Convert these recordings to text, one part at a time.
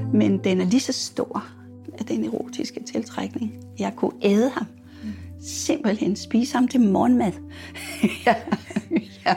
Men den er lige så stor af den erotiske tiltrækning. Jeg kunne æde ham. Simpelthen spise ham til morgenmad. Ja. Ja.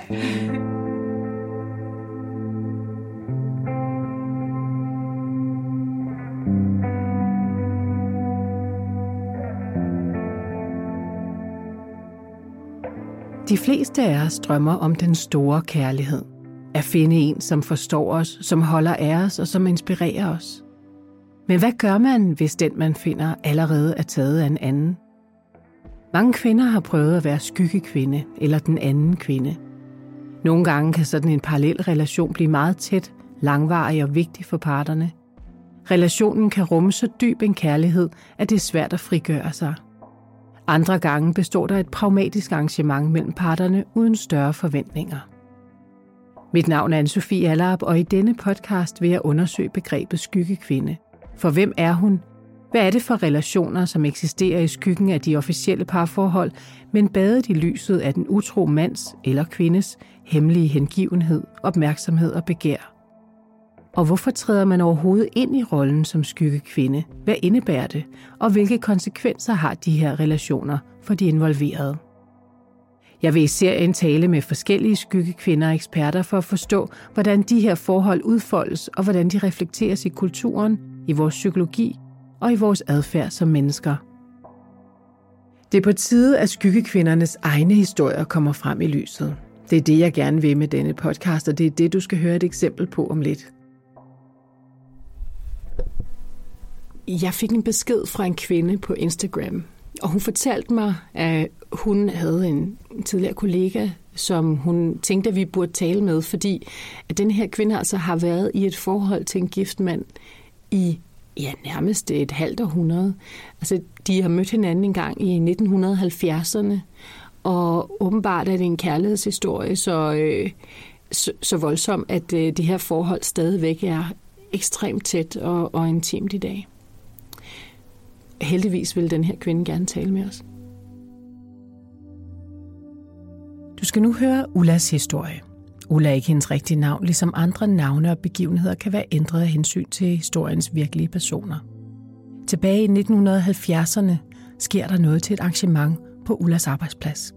De fleste af os drømmer om den store kærlighed. At finde en, som forstår os, som holder af os og som inspirerer os. Men hvad gør man, hvis den, man finder, allerede er taget af en anden? Mange kvinder har prøvet at være skyggekvinde eller den anden kvinde. Nogle gange kan sådan en parallel relation blive meget tæt, langvarig og vigtig for parterne. Relationen kan rumme så dyb en kærlighed, at det er svært at frigøre sig. Andre gange består der et pragmatisk arrangement mellem parterne uden større forventninger. Mit navn er Anne-Sophie Allerup, og i denne podcast vil jeg undersøge begrebet skyggekvinde. For hvem er hun? Hvad er det for relationer, som eksisterer i skyggen af de officielle parforhold, men badet i lyset af den utro mands eller kvindes hemmelige hengivenhed, opmærksomhed og begær? Og hvorfor træder man overhovedet ind i rollen som skyggekvinde? Hvad indebærer det? Og hvilke konsekvenser har de her relationer for de involverede? Jeg vil i serien tale med forskellige skyggekvinder og eksperter for at forstå, hvordan de her forhold udfoldes, og hvordan de reflekteres i kulturen, i vores psykologi og i vores adfærd som mennesker. Det er på tide, at skyggekvindernes egne historier kommer frem i lyset. Det er det, jeg gerne vil med denne podcast, og det er det, du skal høre et eksempel på om lidt. Jeg fik en besked fra en kvinde på Instagram, og hun fortalte mig, at hun havde en tidligere kollega, som hun tænkte, at vi burde tale med, fordi at den her kvinde altså har været i et forhold til en gift mand i nærmest et halvt århundrede. Altså, de har mødt hinanden en gang i 1970'erne, og åbenbart er det en kærlighedshistorie så voldsom, at det her forhold stadigvæk er ekstremt tæt og intimt i dag. Heldigvis vil den her kvinde gerne tale med os. Du skal nu høre Ullas historie. Ulla er ikke hendes rigtige navn, ligesom andre navne og begivenheder kan være ændret af hensyn til historiens virkelige personer. Tilbage i 1970'erne sker der noget til et arrangement på Ullas arbejdsplads.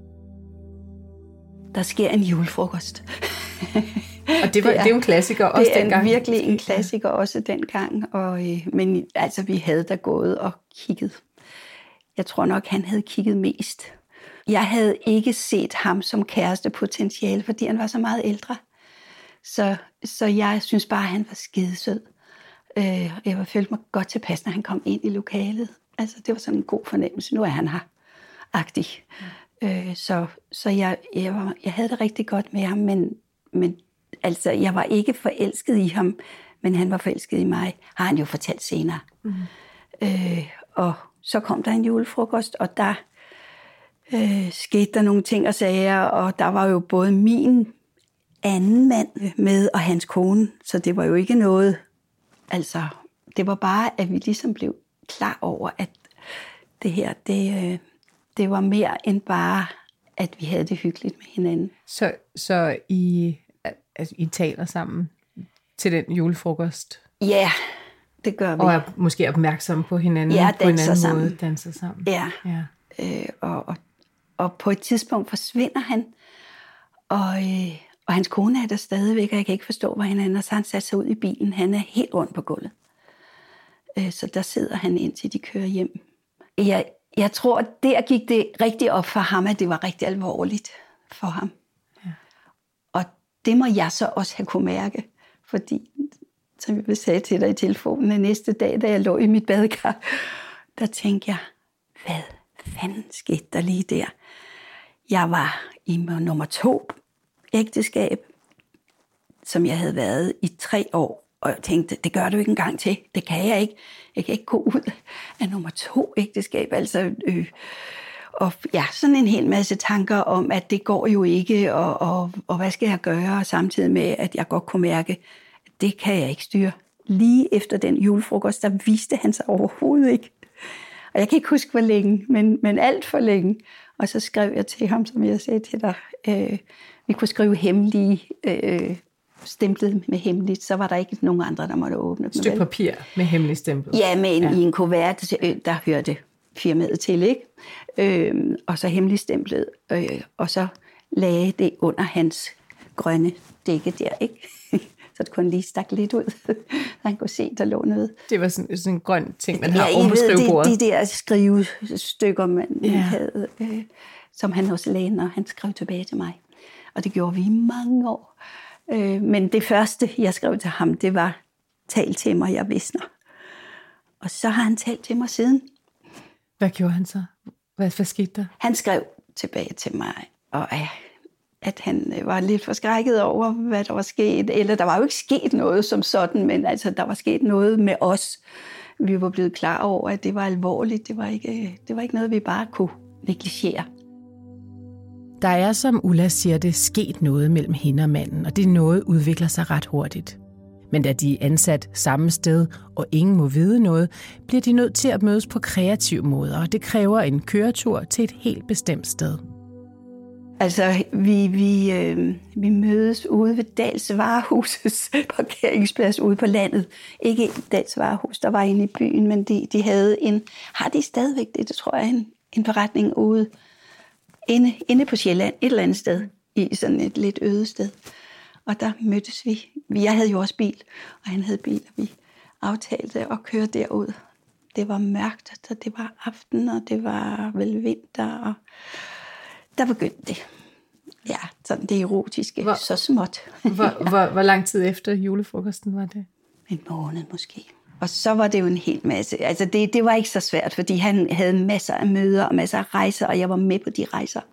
Der sker en julefrokost. Og det er jo en klassiker også dengang. Det er virkelig en klassiker også dengang. Men altså, vi havde da gået og kigget. Jeg tror nok, han havde kigget mest. Jeg havde ikke set ham som kærestepotentiale, fordi han var så meget ældre. Så jeg synes bare, at han var skidesød. Jeg følte mig godt tilpas, når han kom ind i lokalet. Altså, det var sådan en god fornemmelse. Nu er han her. Agtig. Så jeg havde det rigtig godt med ham, men altså, jeg var ikke forelsket i ham, men han var forelsket i mig, har han jo fortalt senere. Mm. Og så kom der en julefrokost, og der skete der nogle ting og sager, og der var jo både min anden mand med og hans kone, så det var jo ikke noget, altså, det var bare, at vi ligesom blev klar over, at det her, det var mere end bare, at vi havde det hyggeligt med hinanden. Så I taler sammen til den julefrokost? Ja, det gør vi. Og er måske opmærksom på hinanden på en anden måde, danser sammen. Ja. Og på et tidspunkt forsvinder han, og hans kone er der stadigvæk, og jeg kan ikke forstå, hvor hinanden er, så han satte sig ud i bilen. Han er helt rundt på gulvet. Så der sidder han, indtil de kører hjem. Jeg tror, at der gik det rigtig op for ham, at det var rigtig alvorligt for ham. Ja. Og det må jeg så også have kunne mærke, fordi, som jeg sagde til dig i telefonen, næste dag, da jeg lå i mit badekar, der tænkte jeg, hvad fanden skete der lige der? Jeg var i nummer 2 ægteskab, som jeg havde været i 3 år, og jeg tænkte, det gør du ikke engang til. Det kan jeg ikke. Jeg kan ikke gå ud af nummer 2 ægteskab. Altså, og ja, sådan en hel masse tanker om, at det går jo ikke, og hvad skal jeg gøre? Og samtidig med, at jeg godt kunne mærke, at det kan jeg ikke styre. Lige efter den julefrokost, der viste han sig overhovedet ikke. Og jeg kan ikke huske, hvor længe, men alt for længe. Og så skrev jeg til ham, som jeg sagde til dig, vi kunne skrive hemmelige stemplet med hemmeligt, så var der ikke nogen andre, der måtte åbne dem. Et stykke papir med hemmelig stempel. Ja, men i en kuvert, der hørte firmaet til, ikke? Og så hemmelig stemplet, og så lagde det under hans grønne dække der, ikke? Så det kun lige stak lidt ud, så han kunne se, der lå noget. Det var sådan en grøn ting, man har oven på skrivebordet. De der skrivestykker, man havde, som han også lagde, når han skrev tilbage til mig. Og det gjorde vi i mange år. Men det første, jeg skrev til ham, det var, tal til mig, jeg visner. Og så har han talt til mig siden. Hvad gjorde han så? Hvad skete der? Han skrev tilbage til mig, og at han var lidt forskrækket over, hvad der var sket. Eller der var jo ikke sket noget som sådan, men altså, der var sket noget med os. Vi var blevet klar over, at det var alvorligt. Det var ikke noget, vi bare kunne negligere. Der er, som Ulla siger det, sket noget mellem hende og manden, og det noget udvikler sig ret hurtigt. Men da de er ansat samme sted, og ingen må vide noget, bliver de nødt til at mødes på kreative måder, og det kræver en køretur til et helt bestemt sted. Altså, vi mødes ude ved Dahls Varehusets parkeringsplads ude på landet. Ikke Dahls Varehus, der var inde i byen, men de havde har de stadigvæk det tror jeg, en forretning ude inde på Sjælland, et eller andet sted, i sådan et lidt øde sted. Og der mødtes vi. Jeg havde jo også bil, og han havde bil, og vi aftalte at køre derud. Det var mørkt, så det var aften, og det var vel vinter, og der begyndte det. Ja, sådan det erotiske, så småt. Hvor lang tid efter julefrokosten var det? En måned måske. Og så var det jo en hel masse. Altså det var ikke så svært, fordi han havde masser af møder og masser af rejser, og jeg var med på de rejser.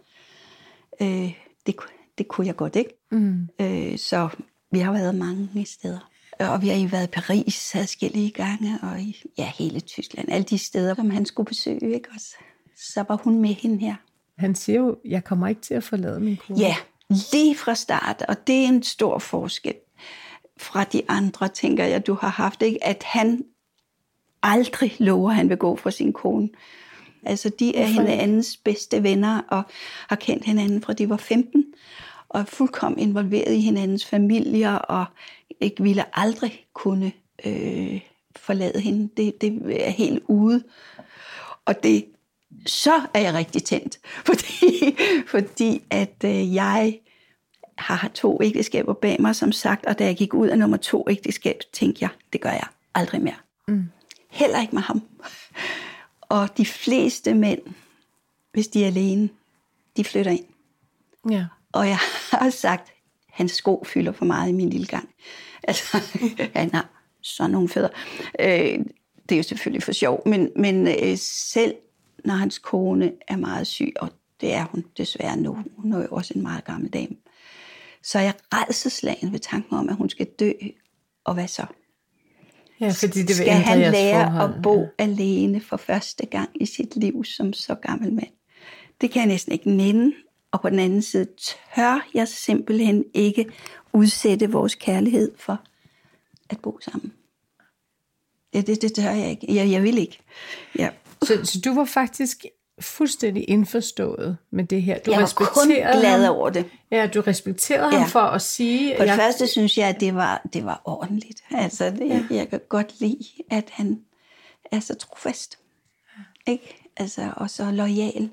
Det kunne jeg godt, ikke? Så vi har været mange steder. Og vi har jo været i Paris adskillige gange, og i hele Tyskland. Alle de steder, som han skulle besøge, ikke også? Så var hun med hende her. Han siger jo, jeg kommer ikke til at forlade min kone. Ja, lige fra start, og det er en stor forskel fra de andre, tænker jeg, du har haft, ikke? At han aldrig lover, at han vil gå fra sin kone. Altså, de er hinandens bedste venner, og har kendt hinanden fra de var 15, og er fuldkommen involveret i hinandens familier, og ikke ville aldrig kunne forlade hende. Det er helt ude. Og så er jeg rigtig tændt, fordi at jeg har 2 ægteskaber bag mig, som sagt, og da jeg gik ud af nummer 2 ægteskab, tænkte jeg, det gør jeg aldrig mere. Heller ikke med ham. Og de fleste mænd, hvis de er alene, de flytter ind. Ja. Og jeg har sagt, hans sko fylder for meget i min lille gang. Altså, han har sådan nogle fødder. Det er jo selvfølgelig for sjov, men selv når hans kone er meget syg, og det er hun desværre nu, hun er jo også en meget gammel dame, så er jeg rædselsslagen ved tanken om, at hun skal dø, og hvad så? Ja, fordi det skal han lære at bo alene for første gang i sit liv som så gammel mand? Det kan jeg næsten ikke nænde, og på den anden side tør jeg simpelthen ikke udsætte vores kærlighed for at bo sammen. Det tør jeg ikke. Jeg vil ikke. Ja. Så du var faktisk fuldstændig indforstået med det her. Jeg var kun glad ham. Over det. Ja, du respekterede ham for at sige... På det første synes jeg, at det var ordentligt. Altså, jeg kan godt lide, at han er så trofast. Ikke? Altså, og så loyal.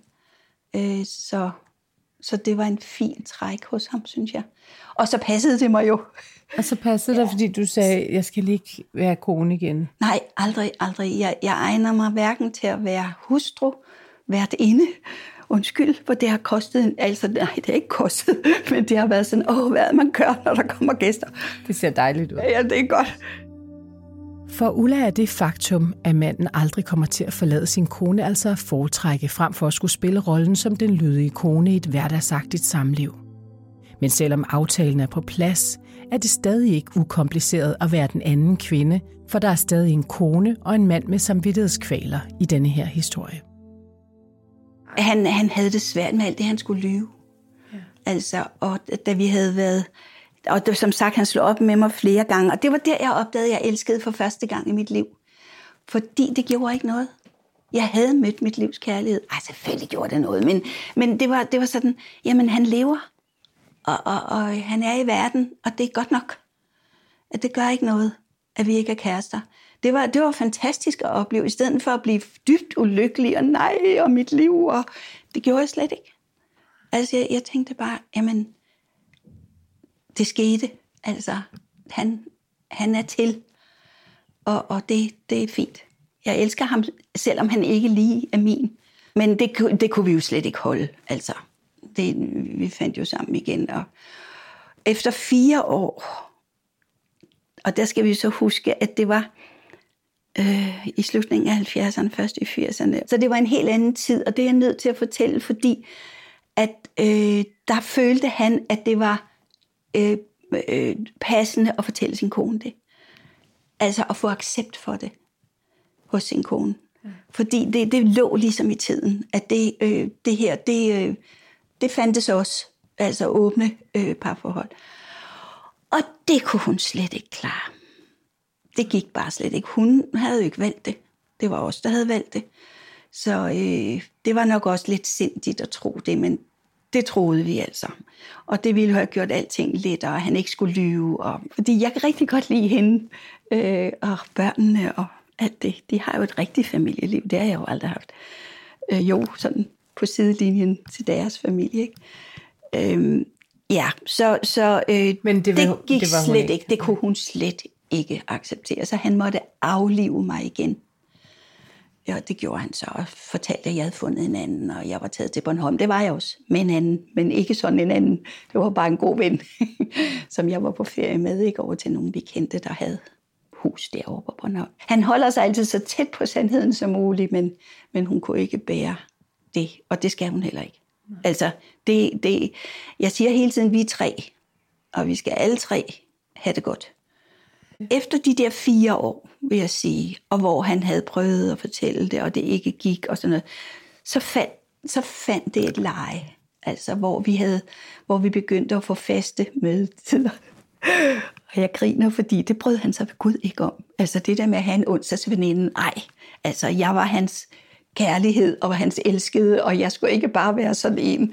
Så det var en fin træk hos ham, synes jeg. Og så passede det mig jo. Og så passede det, fordi du sagde, jeg skal ikke være kone igen. Nej, aldrig. Jeg egner mig hverken til at være hustru, værtinde. Undskyld, for det har kostet, altså nej, det har ikke kostet, men det har været sådan, hvad man gør, når der kommer gæster. Det ser dejligt ud. Ja, det er godt. For Ulla er det faktum, at manden aldrig kommer til at forlade sin kone, altså at foretrække frem for at skulle spille rollen som den lydige kone i et hverdagsagtigt samliv. Men selvom aftalen er på plads, er det stadig ikke ukompliceret at være den anden kvinde, for der er stadig en kone og en mand med samvittighedskvaler i denne her historie. Han havde det svært med alt det, han skulle lyve. Ja. Altså, og da vi havde været... Og det, som sagt, han slog op med mig flere gange, og det var der, jeg opdagede, at jeg elskede for første gang i mit liv. Fordi det gjorde ikke noget. Jeg havde mødt mit livs kærlighed. Selvfølgelig gjorde det noget, men det var sådan, jamen han lever, og han er i verden, og det er godt nok. at det gør ikke noget, at vi ikke er kærester. Det var fantastisk at opleve, i stedet for at blive dybt ulykkelig, og nej, og mit liv, og det gjorde jeg slet ikke. Altså, jeg tænkte bare, jamen, det skete, altså, han er til, og det er fint. Jeg elsker ham, selvom han ikke lige er min. Men det kunne vi jo slet ikke holde, altså. Vi fandt jo sammen igen, og efter 4 år, og der skal vi så huske, at det var i slutningen af 70'erne, først i 80'erne. Så det var en helt anden tid, og det er jeg nødt til at fortælle, fordi at der følte han, at det var passende at fortælle sin kone det. Altså at få accept for det hos sin kone. Fordi det lå ligesom i tiden, at det her, det fandtes også, altså åbne parforhold. Og det kunne hun slet ikke klare. Det gik bare slet ikke. Hun havde jo ikke valgt det. Det var os, der havde valgt det. Så det var nok også lidt sindigt at tro det, men det troede vi altså. Og det ville jo have gjort alting lettere, at han ikke skulle lyve. Fordi jeg kan rigtig godt lide hende og børnene og alt det. De har jo et rigtigt familieliv. Det har jeg jo aldrig haft. Jo, sådan på sidelinjen til deres familie, ikke? Ja, så men det gik det var slet ikke. Det kunne hun slet ikke acceptere. Så han måtte aflive mig igen. Ja, det gjorde han så, og fortalte, at jeg havde fundet en anden, og jeg var taget til Bornholm. Det var jeg også, med en anden, men ikke sådan en anden. Det var bare en god ven, som jeg var på ferie med, ikke over til nogle vi kendte, der havde hus derovre på Bornholm. Han holder sig altid så tæt på sandheden som muligt, men hun kunne ikke bære det, og det skal hun heller ikke. Altså, jeg siger hele tiden, vi er 3, og vi skal alle 3 have det godt. Efter de der 4 år, vil jeg sige, og hvor han havde prøvet at fortælle det, og det ikke gik og sådan noget, så fandt det et leje, altså hvor vi begyndte at få faste mødetider. Og jeg griner, fordi det brød han sig ved Gud ikke om. Altså det der med at have en onsdagsveninde, altså jeg var hans kærlighed og hans elskede, og jeg skulle ikke bare være sådan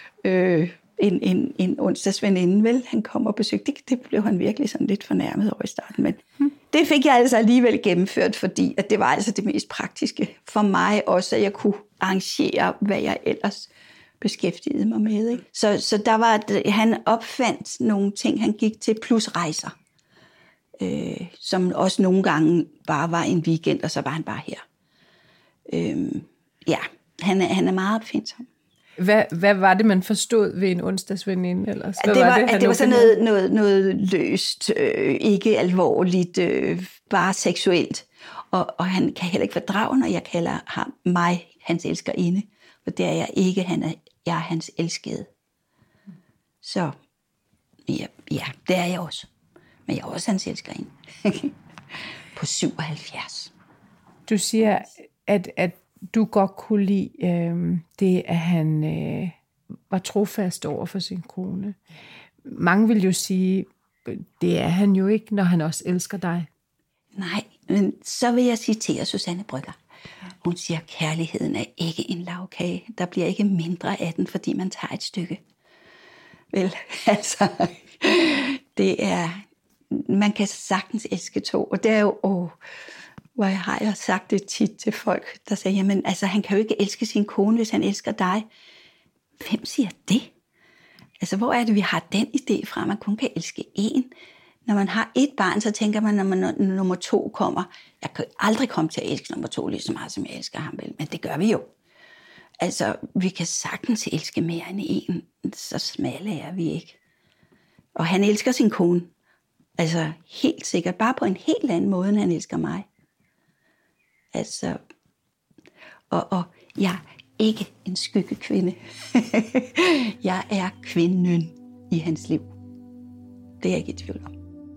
en onsdagsveninde, vel? Han kom og besøgte. Det blev han virkelig sådan lidt fornærmet over i starten, men det fik jeg altså alligevel gennemført, fordi at det var altså det mest praktiske for mig også, at jeg kunne arrangere, hvad jeg ellers beskæftigede mig med, ikke? Så der var, han opfandt nogle ting, han gik til, plus rejser, som også nogle gange bare var en weekend, og så var han bare her. Ja, han er meget opfindsom. Hvad var det, man forstod ved en onsdagsveninde ellers? Det var sådan noget løst, ikke alvorligt, bare seksuelt. Og han kan heller ikke fordrage, når jeg kalder mig hans elskerinde. For det er jeg ikke, jeg er hans elskede. Så ja, det er jeg også. Men jeg er også hans elskerinde. På 77. Du siger, at du godt kunne lide det, at han var trofast over for sin kone. Mange vil jo sige, det er han jo ikke, når han også elsker dig. Nej, men så vil jeg citere Susanne Brøgger. Hun siger, kærligheden er ikke en lagkage. Der bliver ikke mindre af den, fordi man tager et stykke. Vel, altså, det er, man kan sagtens elske 2, og det er jo, hvor jeg har sagt det tit til folk, der siger, jamen altså, han kan jo ikke elske sin kone, hvis han elsker dig. Hvem siger det? Altså, hvor er det, vi har den idé fra, at man kun kan elske én? Når man har et barn, så tænker man, når nummer 2 kommer, jeg kan aldrig komme til at elske nummer 2 lige så meget, som jeg elsker ham, vel? Men det gør vi jo. Altså, vi kan sagtens elske mere end én, så smalle er vi ikke. Og han elsker sin kone. Altså, helt sikkert, bare på en helt anden måde, end han elsker mig. Altså, og jeg er ikke en skyggekvinde. Jeg er kvinden i hans liv. Det er jeg ikke i tvivl om.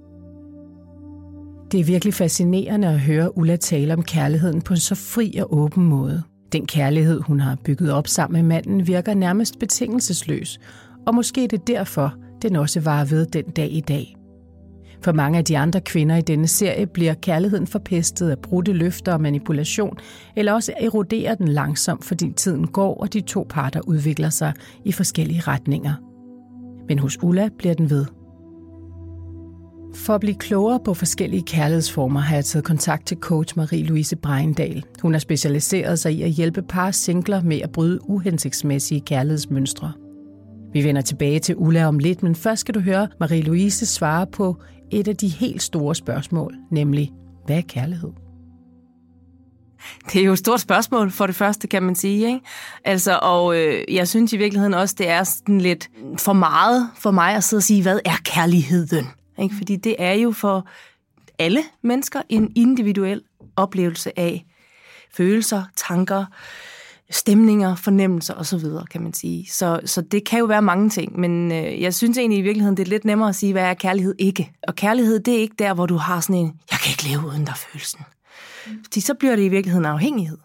Det er virkelig fascinerende at høre Ulla tale om kærligheden på en så fri og åben måde. Den kærlighed, hun har bygget op sammen med manden, virker nærmest betingelsesløs, og måske er det derfor, den også varer ved den dag i dag. For mange af de andre kvinder i denne serie bliver kærligheden forpestet af brudte løfter og manipulation, eller også eroderer den langsomt, fordi tiden går, og de 2 parter udvikler sig i forskellige retninger. Men hos Ulla bliver den ved. For at blive klogere på forskellige kærlighedsformer har jeg taget kontakt til coach Marie-Louise Bregendahl. Hun har specialiseret sig i at hjælpe par singler med at bryde uhensigtsmæssige kærlighedsmønstre. Vi vender tilbage til Ulla om lidt, men først skal du høre Marie-Louise svare på et af de helt store spørgsmål, nemlig, hvad er kærlighed? Det er jo et stort spørgsmål for det første, kan man sige, ikke? Altså, og jeg synes i virkeligheden også, det er sådan lidt for meget for mig at sidde og sige, hvad er kærligheden? Ikke? Fordi det er jo for alle mennesker en individuel oplevelse af følelser, tanker, stemninger, fornemmelser osv., kan man sige. Så det kan jo være mange ting, men jeg synes egentlig i virkeligheden, det er lidt nemmere at sige, hvad er kærlighed ikke? Og kærlighed, det er ikke der, hvor du har sådan en, jeg kan ikke leve uden der følelsen. Fordi så bliver det i virkeligheden afhængighed.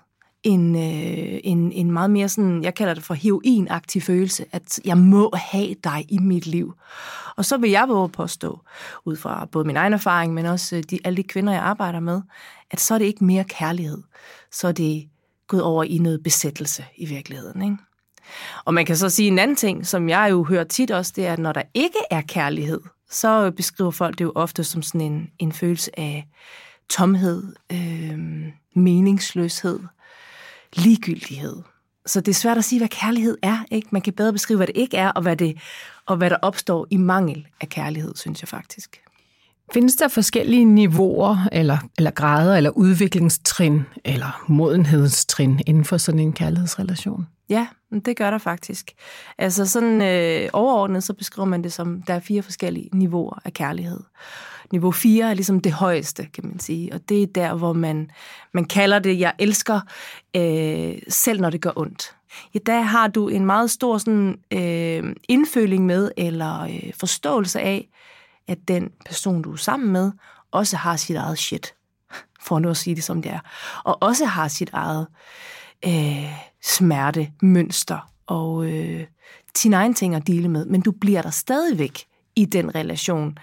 En meget mere sådan, jeg kalder det for heroinagtig følelse, at jeg må have dig i mit liv. Og så vil jeg våge påstå, ud fra både min egen erfaring, men også alle de kvinder, jeg arbejder med, at så er det ikke mere kærlighed. Så er det gået over i noget besættelse i virkeligheden, ikke? Og man kan så sige en anden ting, som jeg jo hører tit også, det er, at når der ikke er kærlighed, så beskriver folk det jo ofte som sådan en følelse af tomhed, meningsløshed, ligegyldighed. Så det er svært at sige, hvad kærlighed er, ikke? Man kan bedre beskrive, hvad det ikke er, og hvad der opstår i mangel af kærlighed, synes jeg faktisk. Findes der forskellige niveauer, eller grader, eller udviklingstrin, eller modenhedstrin inden for sådan en kærlighedsrelation? Ja, det gør der faktisk. Altså sådan overordnet, så beskriver man det som, der er 4 forskellige niveauer af kærlighed. Niveau 4 er ligesom det højeste, kan man sige, og det er der, hvor man kalder det, jeg elsker, selv når det gør ondt. Ja, der har du en meget stor sådan, indføling med, eller forståelse af, at den person, du er sammen med, også har sit eget shit, for nu at sige det som det er, og også har sit eget smerte, mønster og sine egne ting at dele med, men du bliver der stadigvæk i den relation,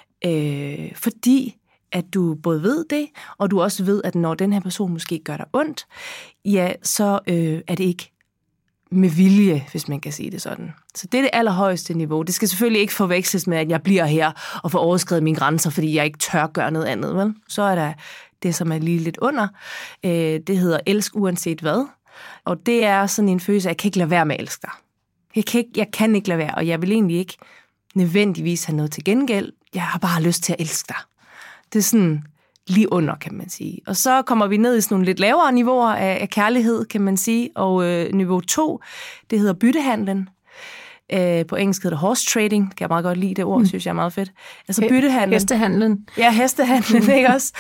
fordi at du både ved det, og du også ved, at når den her person måske gør dig ondt, ja, så er det ikke med vilje, hvis man kan sige det sådan. Så det er det allerhøjeste niveau. Det skal selvfølgelig ikke forveksles med, at jeg bliver her og får overskredet mine grænser, fordi jeg ikke tør gøre noget andet, vel? Så er der det, som er lige lidt under. Det hedder elsk uanset hvad. Og det er sådan en følelse af, at jeg kan ikke lade være med at elske dig. Jeg kan ikke lade være, og jeg vil egentlig ikke nødvendigvis have noget til gengæld. Jeg har bare lyst til at elske dig. Det er sådan lige under, kan man sige. Og så kommer vi ned i sådan nogle lidt lavere niveauer af kærlighed, kan man sige. Og niveau 2, det hedder byttehandlen. På engelsk hedder det horse trading. Kan jeg meget godt lide det ord, synes jeg er meget fedt. Altså byttehandlen. Hestehandlen. Ja, hestehandlen, ikke også?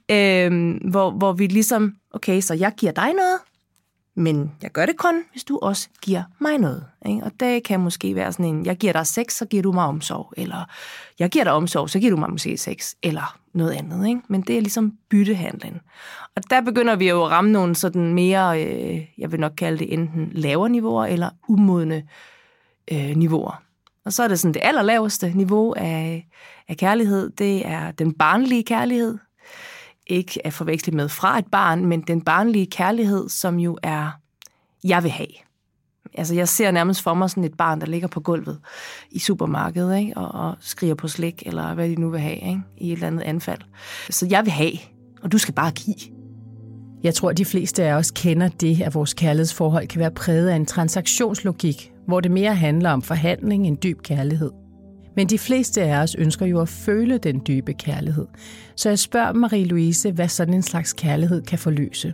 Hvor vi ligesom, okay, så jeg giver dig noget, men jeg gør det kun, hvis du også giver mig noget. Ikke? Og det kan måske være sådan en, jeg giver dig sex, så giver du mig omsorg. Eller jeg giver dig omsorg, så giver du mig måske sex. Eller noget andet. Ikke? Men det er ligesom byttehandlen. Og der begynder vi jo at ramme nogle sådan mere, jeg vil nok kalde det enten lavere niveauer eller umodne niveauer. Og så er det sådan det allerlaveste niveau af kærlighed, det er den barnlige kærlighed. Ikke at forveksle med fra et barn, men den barnlige kærlighed, som jo er, jeg vil have. Altså jeg ser nærmest for mig sådan et barn, der ligger på gulvet i supermarkedet, ikke? Og skriger på slik, eller hvad de nu vil have, ikke? I et eller andet anfald. Så jeg vil have, og du skal bare give. Jeg tror, de fleste af os kender det, at vores kærlighedsforhold kan være præget af en transaktionslogik, hvor det mere handler om forhandling end dyb kærlighed. Men de fleste af os ønsker jo at føle den dybe kærlighed. Så jeg spørger Marie-Louise, hvad sådan en slags kærlighed kan forløse.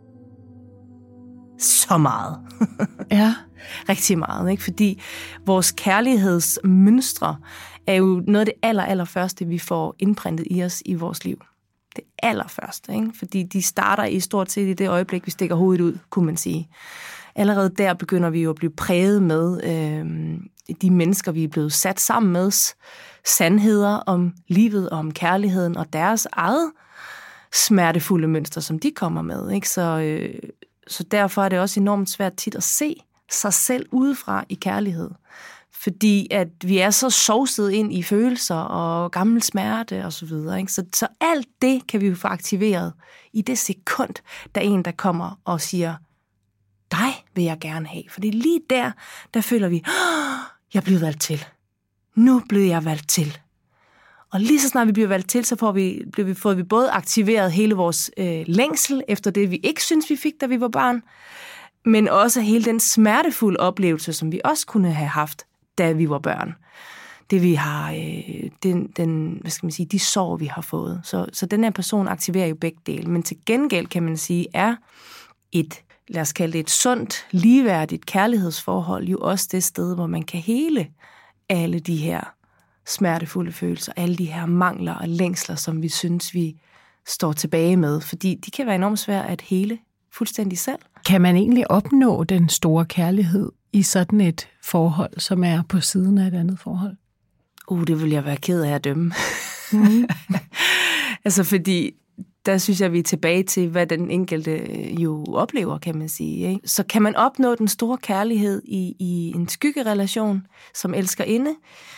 Så meget. Ja. Rigtig meget, ikke? Fordi vores kærlighedsmønstre er jo noget af det allerførste, vi får indprintet i os i vores liv. Det allerførste, ikke? Fordi de starter i stort set i det øjeblik, vi stikker hovedet ud, kunne man sige. Allerede der begynder vi jo at blive præget med de mennesker, vi er blevet sat sammen med, sandheder om livet og om kærligheden og deres eget smertefulde mønster, som de kommer med. Ikke? Så derfor er det også enormt svært tit at se sig selv udefra i kærlighed. Fordi at vi er så sovset ind i følelser og gammel smerte og så videre. Ikke? Så alt det kan vi jo få aktiveret i det sekund, der er en, der kommer og siger, dig vil jeg gerne have. For det er lige der føler vi, jeg er blevet valgt til. Nu blev jeg valgt til. Og lige så snart vi bliver valgt til, så får vi både aktiveret hele vores længsel efter det, vi ikke synes, vi fik, da vi var barn, men også hele den smertefulde oplevelse, som vi også kunne have haft, da vi var børn. Det vi har, hvad skal man sige, de sår, vi har fået. Så den her person aktiverer jo begge dele. Men til gengæld, kan man sige, er lad os kalde det et sundt, ligeværdigt kærlighedsforhold jo også det sted, hvor man kan hele alle de her smertefulde følelser, alle de her mangler og længsler, som vi synes, vi står tilbage med. Fordi de kan være enormt svære at hele fuldstændig selv. Kan man egentlig opnå den store kærlighed i sådan et forhold, som er på siden af et andet forhold? Det vil jeg være ked af at dømme. Mm. Altså fordi, der synes jeg, vi er tilbage til, hvad den enkelte jo oplever, kan man sige. Ikke? Så kan man opnå den store kærlighed i en skyggerelation, som elsker inde?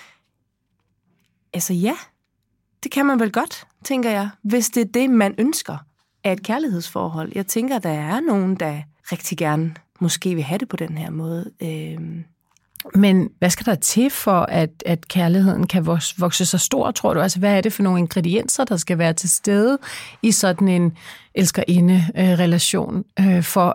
Altså ja, det kan man vel godt, tænker jeg, hvis det er det, man ønsker af et kærlighedsforhold. Jeg tænker, der er nogen, der rigtig gerne måske vil have det på den her måde. Men hvad skal der til for, at kærligheden kan vokse så stor, tror du? Altså, hvad er det for nogle ingredienser, der skal være til stede i sådan en elskerinde-relation, for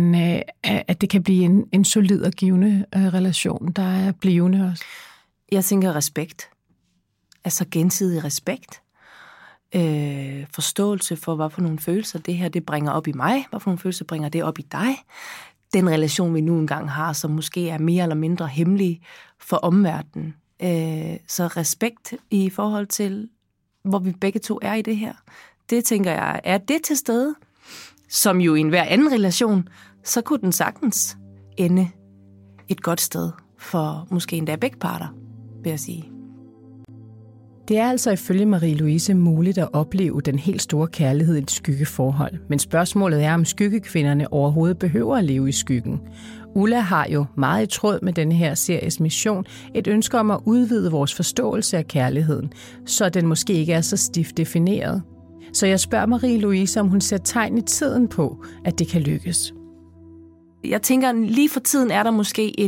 at det kan blive en solid og givende relation, der er blivende også? Jeg tænker respekt. Altså gensidig respekt. Forståelse for, hvad for nogle følelser det her det bringer op i mig, hvad for nogle følelser bringer det op i dig. Den relation, vi nu engang har, som måske er mere eller mindre hemmelig for omverdenen. Så respekt i forhold til, hvor vi begge to er i det her. Det tænker jeg, er det til stede, som jo i enhver anden relation, så kunne den sagtens ende et godt sted for måske endda begge parter, vil jeg sige. Det er altså ifølge Marie-Louise muligt at opleve den helt store kærlighed i et skyggeforhold. Men spørgsmålet er, om skyggekvinderne overhovedet behøver at leve i skyggen. Ulla har jo meget i tråd med denne her series mission et ønske om at udvide vores forståelse af kærligheden, så den måske ikke er så stift defineret. Så jeg spørger Marie-Louise, om hun ser tegn i tiden på, at det kan lykkes. Jeg tænker, lige for tiden er der måske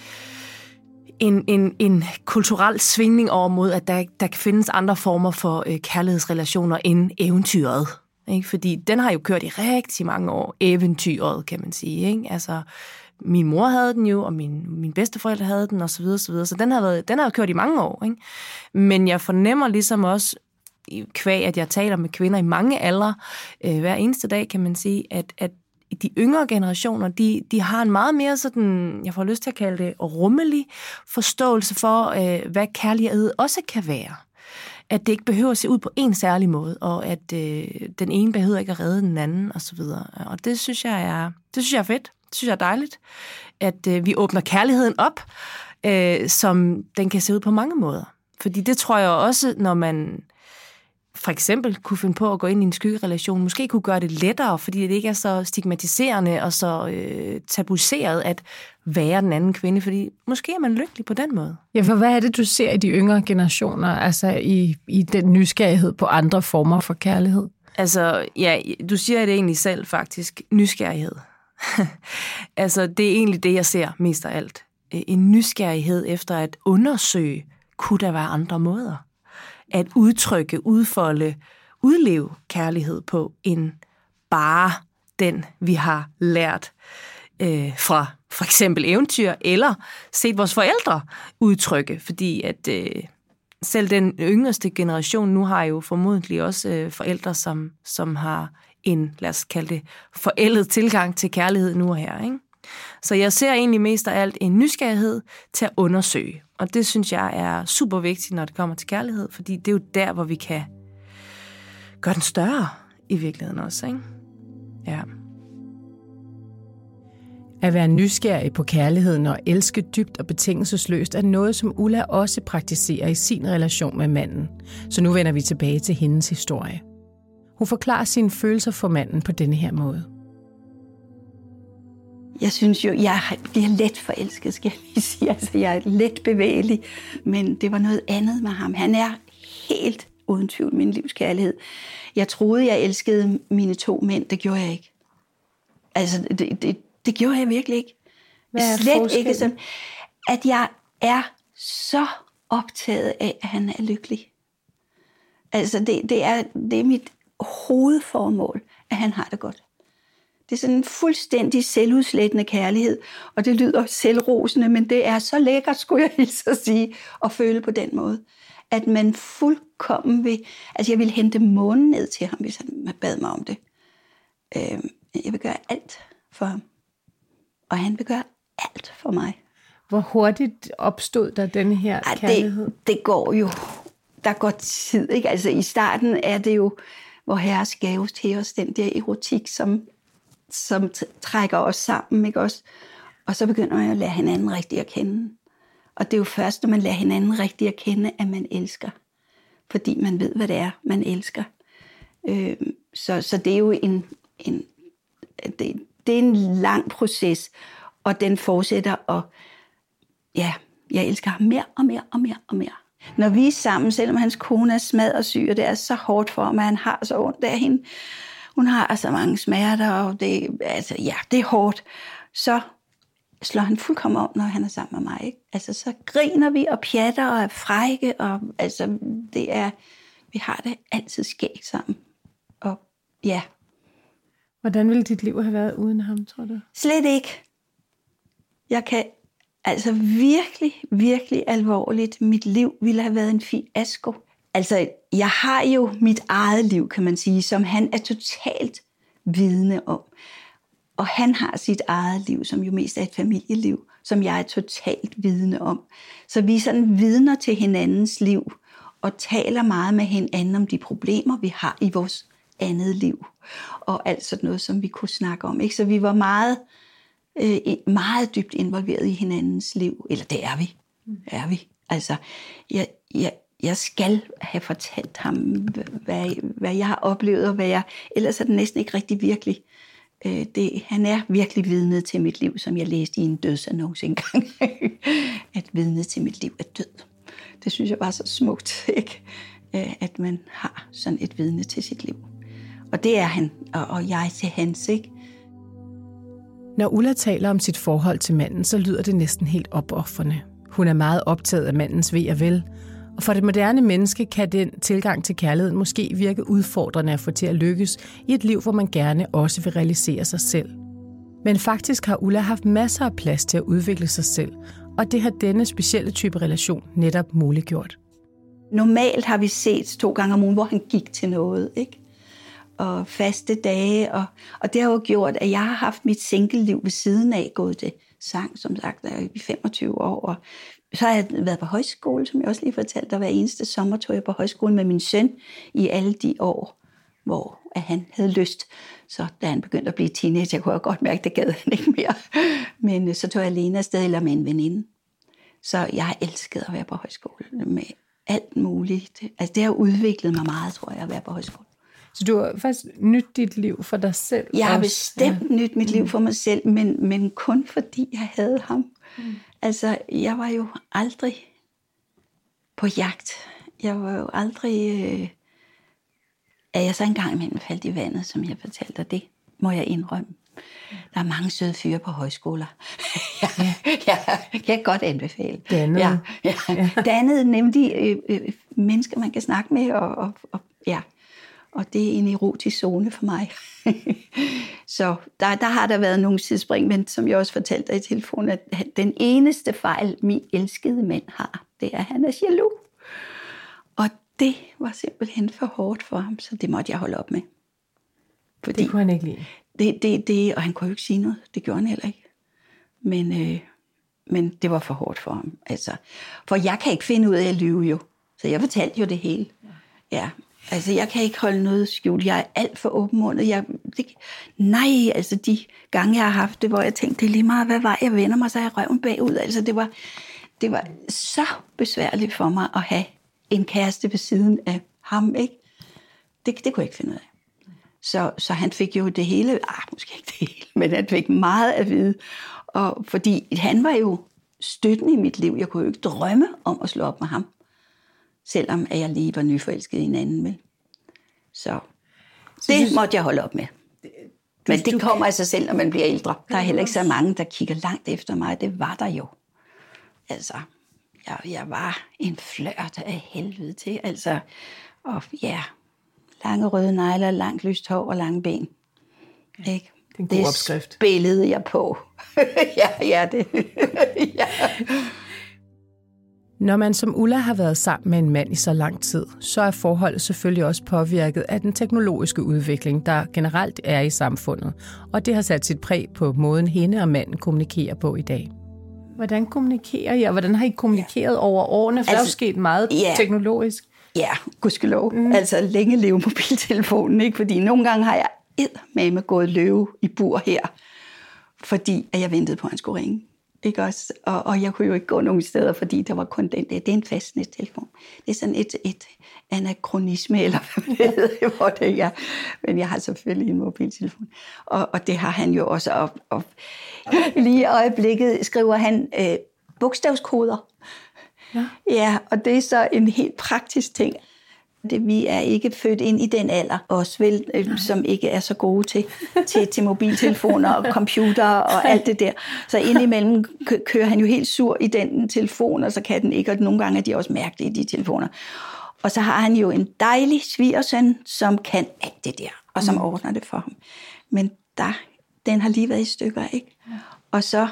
en kulturel svingning over mod, at der kan findes andre former for kærlighedsrelationer end eventyret. Ikke? Fordi den har jo kørt i rigtig mange år, eventyret, kan man sige. Ikke? Altså, min mor havde den jo, og min bedsteforældre havde den, osv. Så den har jo kørt i mange år. Ikke? Men jeg fornemmer ligesom også, kvæg at jeg taler med kvinder i mange aldre, hver eneste dag, kan man sige, at de yngre generationer, de har en meget mere sådan, jeg får lyst til at kalde det, rummelig forståelse for, hvad kærlighed også kan være. At det ikke behøver at se ud på en særlig måde, og at den ene behøver ikke at redde den anden, osv. Og det synes jeg er fedt. Det synes jeg er dejligt, at vi åbner kærligheden op, som den kan se ud på mange måder. Fordi det tror jeg også, når man for eksempel kunne finde på at gå ind i en skyggerelation, måske kunne gøre det lettere, fordi det ikke er så stigmatiserende og så tabuiseret at være den anden kvinde, fordi måske er man lykkelig på den måde. Ja, for hvad er det, du ser i de yngre generationer, altså i den nysgerrighed på andre former for kærlighed? Altså, ja, du siger det egentlig selv faktisk, nysgerrighed. Altså, det er egentlig det, jeg ser mest af alt. En nysgerrighed efter at undersøge, kunne der være andre måder? At udtrykke, udfolde, udleve kærlighed på, end bare den, vi har lært fra for eksempel eventyr, eller set vores forældre udtrykke. Fordi at selv den yngste generation nu har jo formodentlig også forældre, som har en, lad os kalde det, forældet tilgang til kærlighed nu og her. Ikke? Så jeg ser egentlig mest af alt en nysgerrighed til at undersøge. Og det synes jeg er super vigtigt, når det kommer til kærlighed, fordi det er jo der, hvor vi kan gøre den større i virkeligheden også. Ikke? Ja. At være nysgerrig på kærligheden og elske dybt og betingelsesløst er noget, som Ulla også praktiserer i sin relation med manden. Så nu vender vi tilbage til hendes historie. Hun forklarer sine følelser for manden på denne her måde. Jeg synes jo, jeg bliver let forelsket, skal jeg lige sige. Altså, jeg er let bevægelig, men det var noget andet med ham. Han er helt uden tvivl min livskærlighed. Jeg troede, jeg elskede mine 2 mænd. Det gjorde jeg ikke. Altså, det gjorde jeg virkelig ikke. Slet ikke sådan, at jeg er så optaget af, at han er lykkelig. Altså, det er mit hovedformål, at han har det godt. Det er sådan en fuldstændig selvudslættende kærlighed, og det lyder selvrosende, men det er så lækkert, skulle jeg hilse at sige, at føle på den måde. At man fuldkommen vil... Altså, jeg vil hente månen ned til ham, hvis han bad mig om det. Jeg vil gøre alt for ham. Og han vil gøre alt for mig. Hvor hurtigt opstod der denne her kærlighed? Det går jo... Der går tid, ikke? Altså, i starten er det jo, hvor Herres gave til os, den der erotik, som trækker os sammen, ikke også? Og så begynder man at lære hinanden rigtig at kende. Og det er jo først, når man lærer hinanden rigtig at kende, at man elsker. Fordi man ved, hvad det er, man elsker. Så det er jo det er en lang proces, og den fortsætter, og ja, jeg elsker ham mere og mere og mere og mere. Når vi er sammen, selvom hans kone er smaddersyg, og det er så hårdt for ham, at han har så ondt af hende, hun har så mange smerter, og det er hårdt, så slår han fuldkommen om, når han er sammen med mig. Ikke? Altså, så griner vi og pjatter og er frække, og altså, vi har det altid skægt sammen. Og ja. Hvordan ville dit liv have været uden ham, tror du? Slet ikke. Jeg kan altså virkelig, virkelig alvorligt, mit liv ville have været en fiasko. Altså, jeg har jo mit eget liv, kan man sige, som han er totalt vidne om. Og han har sit eget liv, som jo mest er et familieliv, som jeg er totalt vidne om. Så vi er sådan vidner til hinandens liv, og taler meget med hinanden om de problemer, vi har i vores andet liv. Og alt sådan noget, som vi kunne snakke om. Ikke? Så vi var meget dybt involveret i hinandens liv. Eller det er vi. Altså, jeg skal have fortalt ham, hvad jeg har oplevet, og hvad jeg... Ellers er det næsten ikke rigtig virkelig. Han er virkelig vidnet til mit liv, som jeg læste i en dødsannonce engang. At vidnet til mit liv er død. Det synes jeg var så smukt, ikke? At man har sådan et vidne til sit liv. Og det er han, og jeg til hans, ikke? Når Ulla taler om sit forhold til manden, så lyder det næsten helt opofrende. Hun er meget optaget af mandens ve og vel, og for det moderne menneske kan den tilgang til kærligheden måske virke udfordrende at få til at lykkes i et liv, hvor man gerne også vil realisere sig selv. Men faktisk har Ulla haft masser af plads til at udvikle sig selv, og det har denne specielle type relation netop muliggjort. Normalt har vi set 2 gange om ugen, hvor han gik til noget, ikke? Og faste dage, og det har jo gjort, at jeg har haft mit single-liv ved siden af, gået til sang, som sagt, i 25 år, og så har jeg været på højskole, som jeg også lige fortalte, der hver eneste sommer tog jeg på højskole med min søn i alle de år, hvor han havde lyst. Så da han begyndte at blive teenager, kunne jeg godt mærke, at det gad han ikke mere. Men så tog jeg alene afsted eller med en veninde. Så jeg har elsket at være på højskole med alt muligt. Altså det har udviklet mig meget, tror jeg, at være på højskole. Så du har faktisk nydt dit liv for dig selv? Jeg har bestemt nydt mit liv for mig selv, men kun fordi jeg havde ham. Altså, jeg var jo aldrig på jagt. Jeg var jo aldrig... at jeg så engang imellem faldt i vandet, som jeg fortalte dig, det må jeg indrømme. Der er mange søde fyre på højskoler. Jeg kan godt anbefale. Dannede. Ja. Dannede, nemlig mennesker, man kan snakke med, og det er en erotisk zone for mig. Så der har der været nogle sidespring, men som jeg også fortalte dig i telefonen, at den eneste fejl, min elskede mand har, det er, at han er jaloux. Og det var simpelthen for hårdt for ham, så det måtte jeg holde op med. Fordi det kunne han ikke lide? Og han kunne jo ikke sige noget. Det gjorde han heller ikke. Men det var for hårdt for ham. Altså, for jeg kan ikke finde ud af at lyve jo. Så jeg fortalte jo det hele. Ja. Altså, jeg kan ikke holde noget skjult. Jeg er alt for åbenmundet. Altså, de gange, jeg har haft det, hvor jeg tænkte, det er lige meget, hvad vej jeg vender mig, så er jeg røven bagud. Altså, det var så besværligt for mig at have en kæreste ved siden af ham, ikke? Det kunne jeg ikke finde ud af. Så han fik jo det hele, måske ikke det hele, men han fik meget at vide. Og fordi han var jo støtten i mit liv. Jeg kunne jo ikke drømme om at slå op med ham. Selvom jeg lige var nyforelsket i en anden med. Så det måtte jeg holde op med. Men det kommer af sig selv, når man bliver ældre. Der er heller ikke så mange, der kigger langt efter mig. Det var der jo. Altså, jeg var en flørt af helvede til. Altså, Og ja, lange røde negler, langt lyst hår og lange ben. Ikke? Det er en god opskrift. Spillede jeg på. det. Ja. Når man som Ulla har været sammen med en mand i så lang tid, så er forholdet selvfølgelig også påvirket af den teknologiske udvikling, der generelt er i samfundet. Og det har sat sit præg på måden, hende og manden kommunikerer på i dag. Hvordan kommunikerer I, og hvordan har I kommunikeret over årene? For der er jo sket meget teknologisk. Ja, gudskelov. Altså længe leve mobiltelefonen, ikke? Fordi nogle gange har jeg eddermame gået løve i bur her, fordi at jeg ventede på, at han skulle ringe. Ikke også? Og jeg kunne jo ikke gå nogen steder, fordi der var kun den der. Det er en fastnettelefon. Det er sådan et anakronisme, eller hvad det hedder, hvor det er. Men jeg har selvfølgelig en mobiltelefon. Og det har han jo også. Og lige i øjeblikket skriver han bogstavskoder. Ja, og det er så en helt praktisk ting. Vi er ikke født ind i den alder, også vel, som ikke er så gode til mobiltelefoner og computer og alt det der. Så indimellem kører han jo helt sur i den telefon, og så kan den ikke, og nogle gange er de også mærkelige, de telefoner. Og så har han jo en dejlig svigersøn, som kan alt det der, og som ordner det for ham. Men den har lige været i stykker, ikke? Og så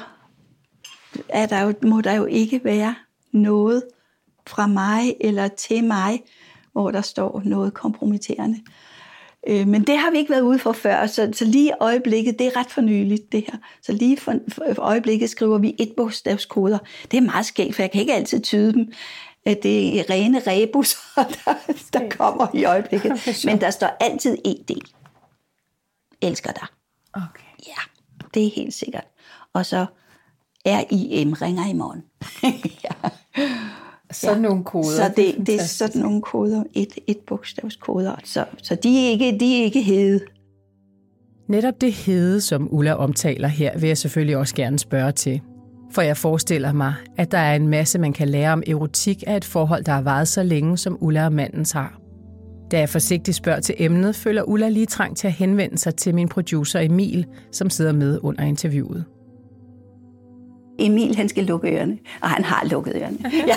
må der jo ikke være noget fra mig eller til mig, hvor der står noget kompromitterende. Men det har vi ikke været ude for før, så lige i øjeblikket, det er ret fornyeligt det her. Så lige for øjeblikket skriver vi 1-bogstavskoder. Det er meget skægt, for jeg kan ikke altid tyde dem. Det er rene rebusser, der kommer i øjeblikket. Men der står altid ED. Elsker dig. Okay. Ja, det er helt sikkert. Og så RIM ringer i morgen. Ja. Sådan nogle koder. Så det er sådan nogle koder, et bogstavskoder. Så de er ikke hede. Netop det hede, som Ulla omtaler her, vil jeg selvfølgelig også gerne spørge til. For jeg forestiller mig, at der er en masse, man kan lære om erotik af et forhold, der har varet så længe, som Ulla og mandens har. Da jeg forsigtigt spørger til emnet, føler Ulla lige trang til at henvende sig til min producer Emil, som sidder med under interviewet. Emil, han skal lukke ørerne, og han har lukket ørerne. Ja.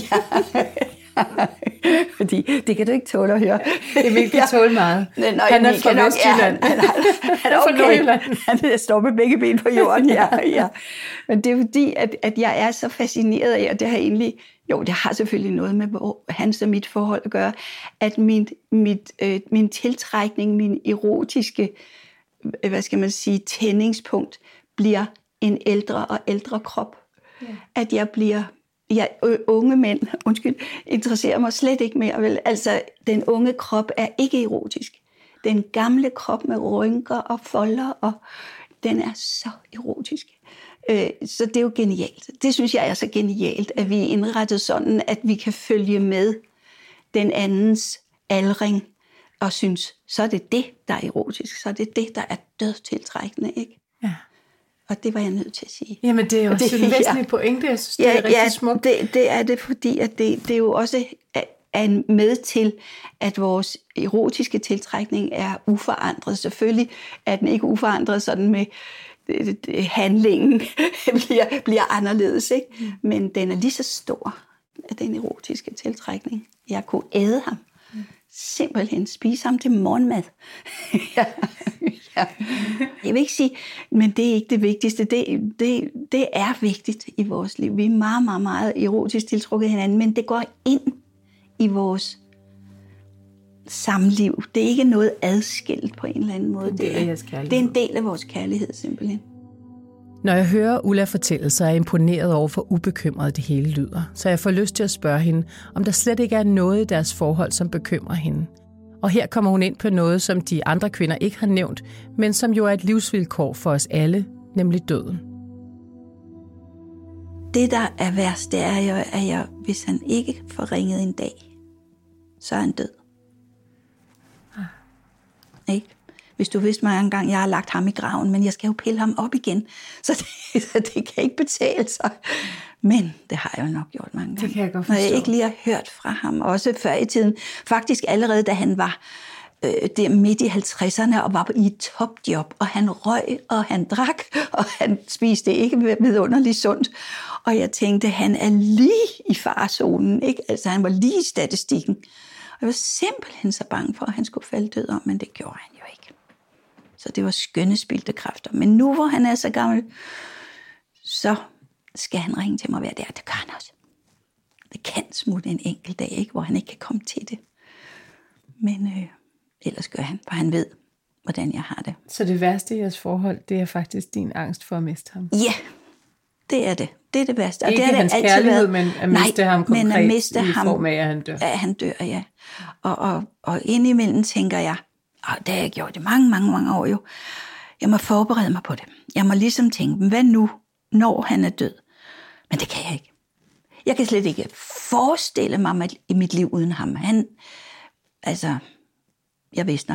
Fordi det kan du ikke tåle at høre. Emil kan tåle meget. Han er fra Vestjylland. Han er okay. Han står med begge ben på jorden. Ja. Men det er fordi, at jeg er så fascineret af, og det har egentlig, det har selvfølgelig noget med hans og mit forhold at gøre, at min tiltrækning, min erotiske, tændingspunkt, bliver en ældre og ældre krop. Ja. At jeg bliver... unge mænd, interesserer mig slet ikke mere. Vel? Altså, den unge krop er ikke erotisk. Den gamle krop med rynker og folder, og den er så erotisk. Så det er jo genialt. Det synes jeg er så genialt, at vi er indrettet sådan, at vi kan følge med den andens aldring, og synes, så er det det, der er erotisk. Så er det det, der er dødstiltrækkende, ikke? Ja. Og det var jeg nødt til at sige. Jamen, det er jo også en væsentlig pointe. Jeg synes, det er rigtig smukt. Det er det, fordi at det er jo også er med til, at vores erotiske tiltrækning er uforandret. Selvfølgelig er den ikke uforandret sådan med handlingen bliver anderledes, ikke? Men den er lige så stor af den erotiske tiltrækning. Jeg kunne æde ham. Simpelthen spise ham til morgenmad. Ja. Jeg vil ikke sige, men det er ikke det vigtigste. Det er vigtigt i vores liv. Vi er meget, meget, meget erotisk tiltrukket hinanden, men det går ind i vores samliv. Det er ikke noget adskilt på en eller anden måde. Det er en del af vores kærlighed, simpelthen. Når jeg hører Ulla fortælle, så er jeg imponeret over, hvor ubekymret det hele lyder. Så jeg får lyst til at spørge hende, om der slet ikke er noget i deres forhold, som bekymrer hende. Og her kommer hun ind på noget, som de andre kvinder ikke har nævnt, men som jo er et livsvilkår for os alle, nemlig døden. Det, der er værst, det er jo, at hvis han ikke får ringet en dag, så er han død. Ikke? Hvis du vidste mig engang, jeg har lagt ham i graven, men jeg skal jo pille ham op igen, så det kan ikke betale sig. Men det har jeg jo nok gjort mange gange. Det kan jeg godt forstå. Når jeg ikke lige har hørt fra ham, også før i tiden. Faktisk allerede, da han var der midt i 50'erne og var i et topjob, og han røg, og han drak, og han spiste ikke vidunderligt sundt. Og jeg tænkte, han er lige i farezonen, ikke? Altså, han var lige i statistikken. Jeg var simpelthen så bange for, at han skulle falde død om, men det gjorde han jo ikke. Så det var skønne spildte kræfter. Men nu, hvor han er så gammel, så skal han ringe til mig hver dag. Det gør han også. Det kan smutte en enkelt dag, ikke, hvor han ikke kan komme til det. Men ellers gør han, for han ved, hvordan jeg har det. Så det værste i jeres forhold, det er faktisk din angst for at miste ham? Ja, det er det. Det er det værste. Og ikke det er hans det kærlighed, men at miste ham konkret men at miste i ham, form af, at han dør. Ja, han dør, ja. Og indimellem tænker jeg, og det har jeg gjort i mange år jo, jeg må forberede mig på det. Jeg må ligesom tænke, hvad nu, når han er død? Men det kan jeg ikke. Jeg kan slet ikke forestille mig i mit liv uden ham. Jeg visner.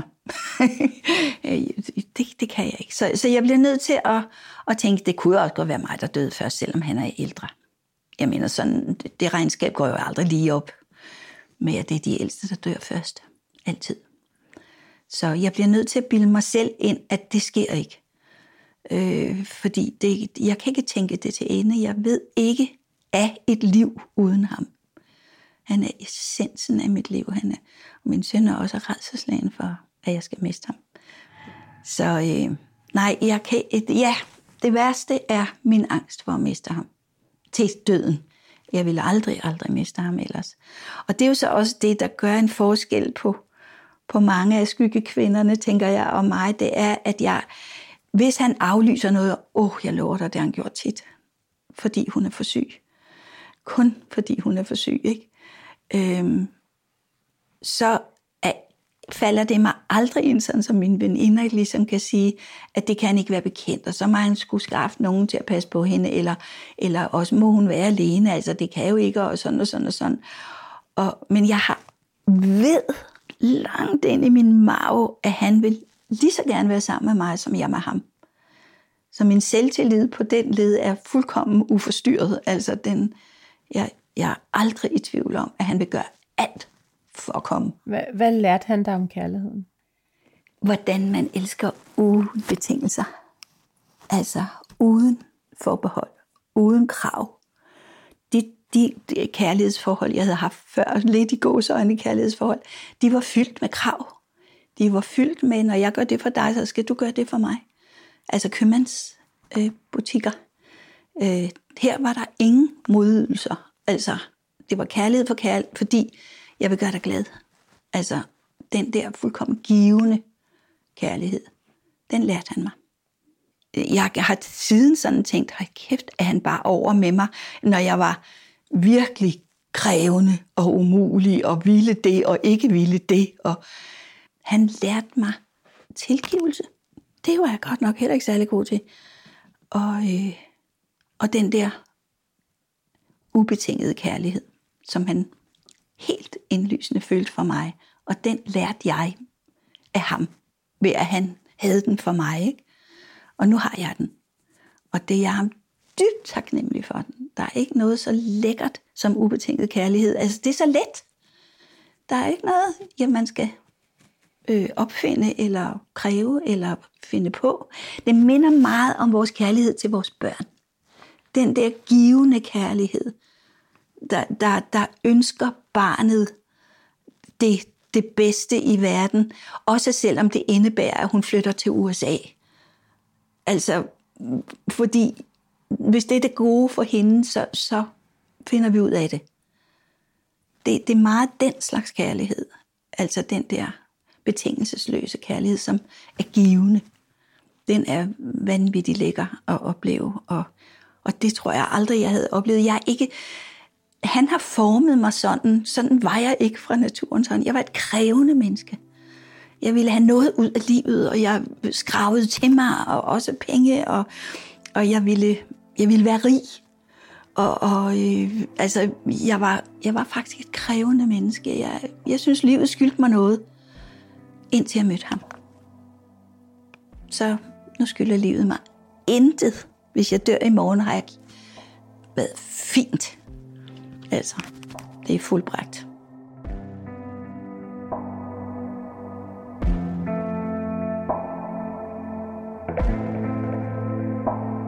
det kan jeg ikke. Så jeg bliver nødt til at tænke, det kunne også godt være mig, der døde først, selvom han er ældre. Jeg mener, sådan, det regnskab går jo aldrig lige op med, at det er de ældste, der dør først. Altid. Så jeg bliver nødt til at bilde mig selv ind, at det sker ikke. Fordi jeg kan ikke tænke det til ende. Jeg ved ikke af et liv uden ham. Han er essensen af mit liv. Og min søn er også rædselsslagen for, at jeg skal miste ham. Så nej, jeg kan det værste er min angst for at miste ham. Til døden. Jeg ville aldrig miste ham ellers. Og det er jo så også det, der gør en forskel på mange af skyggekvinderne, tænker jeg, og mig. Det er, at hvis han aflyser noget, jeg lover dig, det har han gjort tit. Fordi hun er for syg. Kun fordi hun er for syg, ikke? Så falder det mig aldrig ind, sådan som mine veninder ligesom kan sige, at det kan han ikke være bekendt, og så må han skulle skaffe nogen til at passe på hende, eller også må hun være alene, altså det kan jo ikke, og sådan og sådan og sådan. Men jeg ved langt ind i min mave, at han vil lige så gerne være sammen med mig, som jeg med ham. Så min selvtillid på den led er fuldkommen uforstyrret, altså jeg er aldrig i tvivl om, at han vil gøre alt for at komme. Hvad lærte han dig om kærligheden? Hvordan man elsker uden betingelser. Altså uden forbehold, uden krav. De kærlighedsforhold, jeg havde haft før, lidt i gåseøjne kærlighedsforhold, de var fyldt med krav. De var fyldt med, når jeg gør det for dig, så skal du gøre det for mig. Altså købmandsbutikker. Her var der ingen modydelser. Altså, det var kærlighed for kærlighed, fordi jeg vil gøre dig glad. Altså, den der fuldkommen givende kærlighed, den lærte han mig. Jeg har siden sådan tænkt, hold kæft, er han bare over med mig, når jeg var virkelig krævende og umulig, og ville det, og ikke ville det. Og han lærte mig tilgivelse. Det var jeg godt nok heller ikke særlig god til. Og den der ubetingede kærlighed, som han helt indlysende følte for mig. Og den lærte jeg af ham, ved at han havde den for mig. Ikke? Og nu har jeg den. Og det er jeg ham dybt taknemmelig for den. Der er ikke noget så lækkert som ubetinget kærlighed. Altså det er så let. Der er ikke noget, man skal opfinde, eller kræve, eller finde på. Det minder meget om vores kærlighed til vores børn. Den der givende kærlighed, der ønsker barnet det bedste i verden, også selvom det indebærer, at hun flytter til USA. Altså, fordi hvis det er det gode for hende, så finder vi ud af det. Det er meget den slags kærlighed. Altså den der betingelsesløse kærlighed, som er givende. Den er vanvittigt lækker at opleve, og det tror jeg aldrig, jeg havde oplevet. Han har formet mig sådan var jeg ikke fra naturen sådan. Jeg var et krævende menneske. Jeg ville have noget ud af livet, og jeg skravede til mig, og også penge, og jeg ville være rig. Altså, jeg var faktisk et krævende menneske. Jeg synes, livet skyldte mig noget, indtil jeg mødte ham. Så nu skylder livet mig intet. Hvis jeg dør i morgen, har jeg været fint. Altså, det er fuldbragt.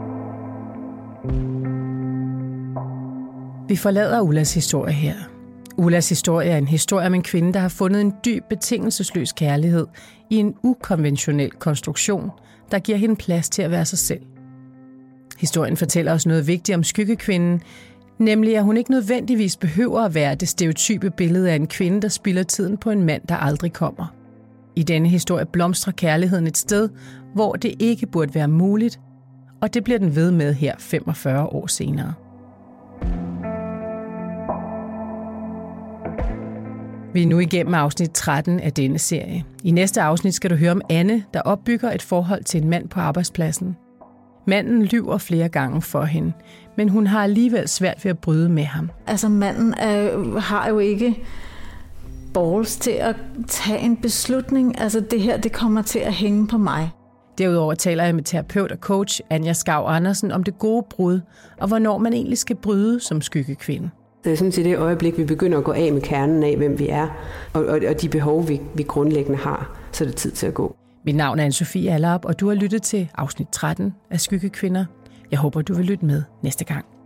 Vi forlader Ullas historie her. Ullas historie er en historie om en kvinde, der har fundet en dyb, betingelsesløs kærlighed i en ukonventionel konstruktion, der giver hende plads til at være sig selv. Historien fortæller os noget vigtigt om skyggekvinden, nemlig at hun ikke nødvendigvis behøver at være det stereotype billede af en kvinde, der spilder tiden på en mand, der aldrig kommer. I denne historie blomstrer kærligheden et sted, hvor det ikke burde være muligt, og det bliver den ved med her 45 år senere. Vi er nu igennem afsnit 13 af denne serie. I næste afsnit skal du høre om Anne, der opbygger et forhold til en mand på arbejdspladsen. Manden lyver flere gange for hende, men hun har alligevel svært ved at bryde med ham. Altså manden har jo ikke balls til at tage en beslutning. Altså det her, det kommer til at hænge på mig. Derudover taler jeg med terapeut og coach Anja Skau Andersen om det gode brud, og hvornår man egentlig skal bryde som skyggekvinde. Jeg synes, i det øjeblik, vi begynder at gå af med kernen af, hvem vi er, og de behov, vi grundlæggende har, så er det tid til at gå. Mit navn er Anne-Sophie Allerup, og du har lyttet til afsnit 13 af Skyggekvinder. Jeg håber, du vil lytte med næste gang.